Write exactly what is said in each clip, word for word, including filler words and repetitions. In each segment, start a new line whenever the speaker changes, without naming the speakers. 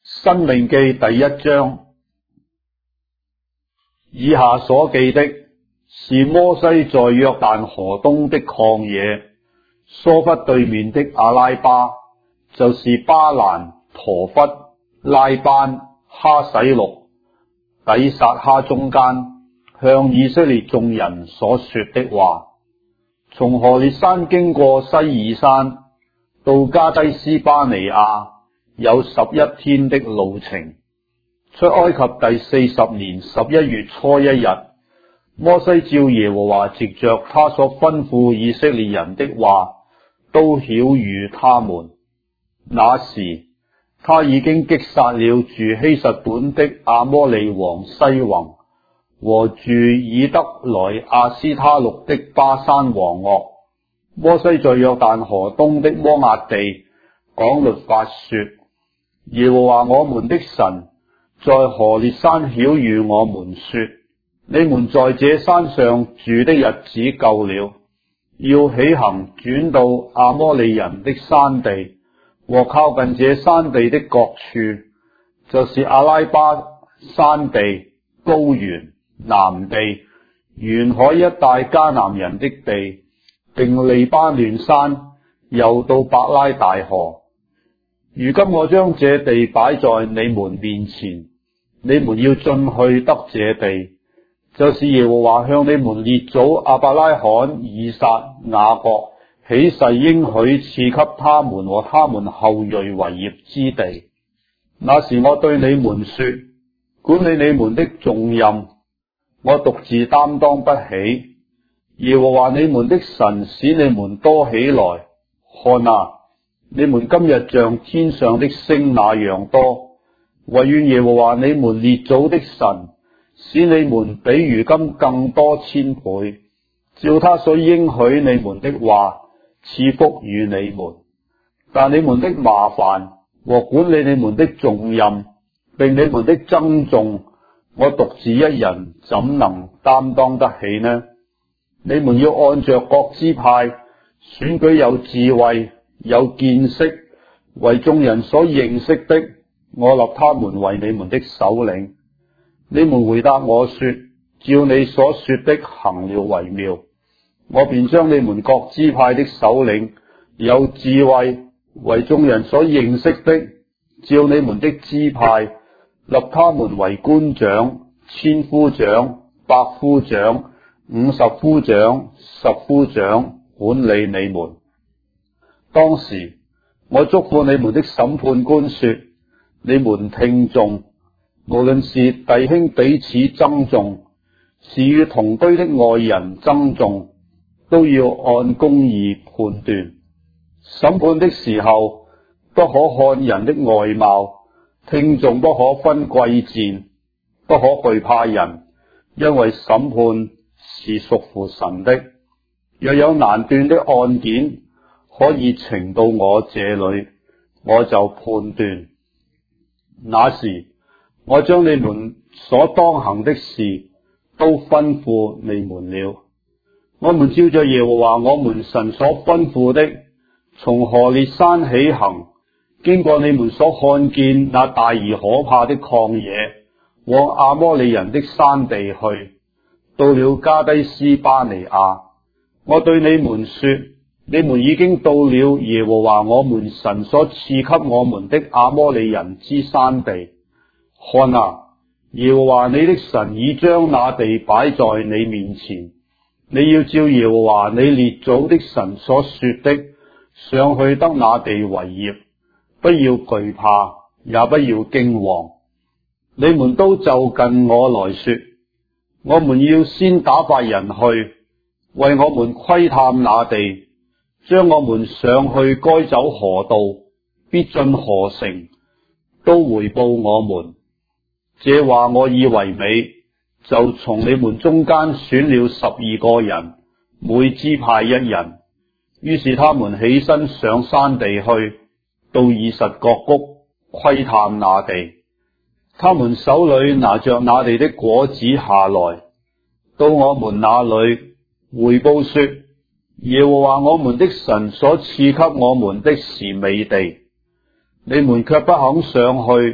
申命記第一章，以下所記的是摩西在約旦河東的曠野，疏忽對面的阿拉巴，就是巴蘭、陀弗、拉班、哈洗錄、底撒哈中間，向以色列眾人所說的話。從何烈山經過西珥山到加低斯巴尼亞，有十一天的路程。出埃及第四十年十一月初一日，摩西照耶和華藉着他所吩咐以色列人的話，都曉諭他們。那時，他已經擊殺了住希實本的亞摩利王西宏，和住以得來亞斯他錄的巴珊王噩。摩西在約旦河東的摩押地講律法說：耶和華我們的神在何烈山曉諭我們說，你們在這山上住的日子夠了，要起行轉到亞摩利人的山地和靠近這山地的各處，就是阿拉巴山地、高原、南地、沿海一帶迦南人的地，並利巴嫩山，又到伯拉大河。如今我將這地擺在你們面前，你們要進去得這地，就是耶和華向你們列祖亞伯拉罕、以撒、雅各起誓應許賜給他們和他們後裔為業之地。那時我對你們說，管理你們的重任，我獨自擔當不起。耶和華你們的神使你們多起來，看啊，你們今日像天上的星那樣多。惟願耶和華你們列祖的神使你們比如今更多千倍，照他所應許你們的話賜福與你們。但你們的麻煩和管理你們的重任，並你們的爭訟，我獨自一人怎能擔當得起呢？你們要按着各支派選舉有智慧、有見識、為眾人所認識的，我立他們為你們的首領。你們回答我說，照你所說的行了為妙。我便將你們各支派的首領，有智慧、為眾人所認識的，照你們的支派立他們為官長、千夫長、百夫長、五十夫長、十夫長，管理你們。當時我囑咐你們的審判官說，你們聽訟，無論是弟兄彼此爭訟，是與同居的外人爭訟，都要按公義判斷。審判的時候，不可看人的外貌，聽訟不可分貴賤，不可懼怕人，因為審判是屬乎神的。若有難斷的案件，可以呈到我這裏，我就判斷。那時，我將你們所當行的事都吩咐你們了。我們照着耶和華我們神所吩咐的，從何烈山起行，經過你們所看見那大而可怕的曠野，往亞摩利人的山地去，到了加低斯巴尼亞。我對你們說，你們已經到了耶和華我們神所賜給我們的亞摩利人之山地。看啊，耶和華你的神已將那地擺在你面前，你要照耶和華你列祖的神所說的，上去得那地為業，不要懼怕，也不要驚惶。你們都就近我來說，我們要先打發人去，為我們窺探那地，將我們上去該走何道，必進何城，都回報我們。這話我以為美，就從你們中間選了十二個人，每支派一人。於是他們起身上山地去，到以實各谷窺探那地。他們手裏拿着那地的果子下來，到我們那裏回報說，耶和華我們的神所賜給我們的是美地。你們卻不肯上去，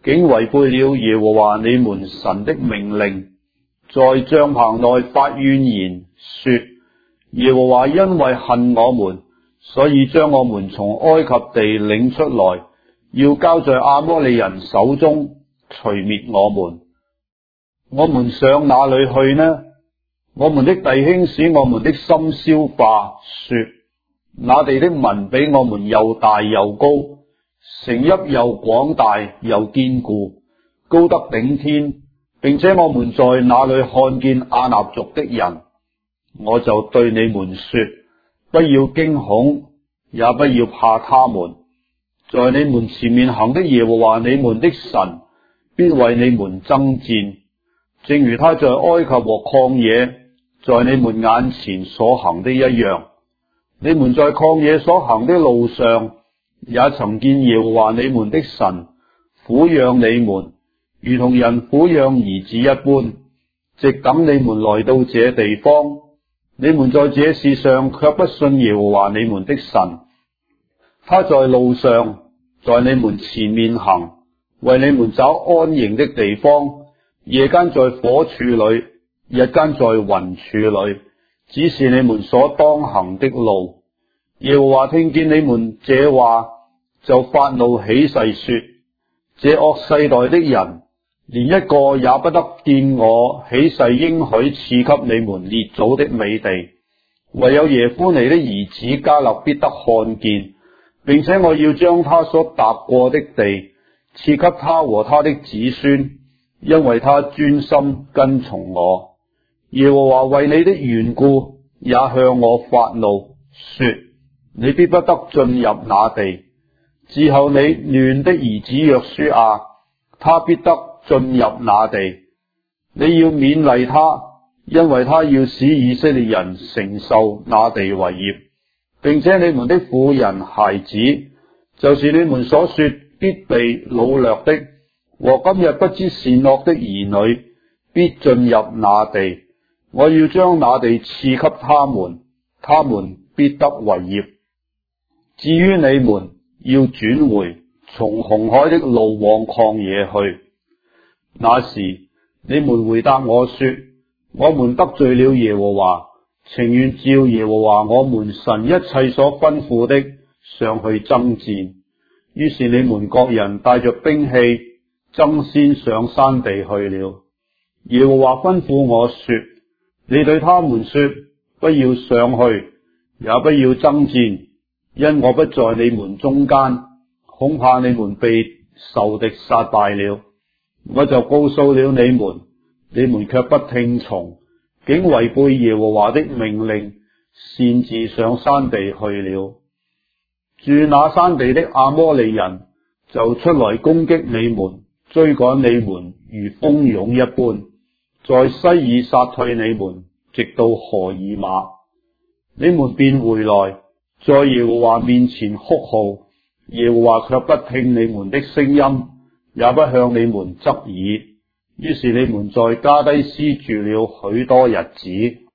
竟違背了耶和華你們神的命令，在帳棚內發怨言，說：耶和華因為恨我們，所以將我們從埃及地領出來，要交在亞摩利人手中，除滅我們。我們上哪裏去呢？我們的弟兄使我們的心消化，說：那地的民比我們又大又高，城邑又廣大又堅固，高得頂天，並且我們在那裏看見亞衲族的人。我就對你們說：不要驚恐，也不要怕他們。在你們前面行的耶和華你們的神必為你們爭戰，正如他在埃及和曠野在你們眼前所行的一樣。你們在曠野所行的路上，也曾見耶和華你們的神撫養你們，如同人撫養兒子一般，直等你們來到這地方。你們在這事上卻不信耶和華你們的神。他在路上在你們前面行，為你們找安營的地方，夜間在火柱裏，日間在雲柱裏，指示你們所當行的路。耶和華聽見你們這話，就發怒起誓說：這惡世代的人，連一個也不得見我起誓應許賜給你們列祖的美地，唯有耶孚尼的兒子迦勒必得看見，並且我要將他所踏過的地賜給他和他的子孫，因為他專心跟從我。耶和華為你的緣故也向我發怒，說：你必不得進入那地。之後你嫩的兒子約書亞，他必得進入那地。你要勉勵他，因為他要使以色列人承受那地為業，並且你們的婦人孩子，就是你們所說必被擄掠的，和今日不知善惡的兒女，必進入那地。我要將那地賜給他們，他們必得為業。至於你們，要轉回，從紅海的路往曠野去。那時你們回答我說：我們得罪了耶和華，情願照耶和華我們神一切所吩咐的上去爭戰。於是你們各人帶着兵器，爭先上山地去了。耶和華吩咐我說：你對他們說，不要上去，也不要爭戰，因我不在你們中間，恐怕你們被仇敵殺敗了。我就告訴了你們，你們卻不聽從，竟違背耶和華的命令，擅自上山地去了。住那山地的亞摩利人就出來攻擊你們，追趕你們如蜂擁一般，在西珥殺退你們，直到何爾瑪。你們便回來，在耶和華面前哭號，耶和華卻不聽你們的聲音，也不向你們側耳。於是你們在加低斯住了許多日子。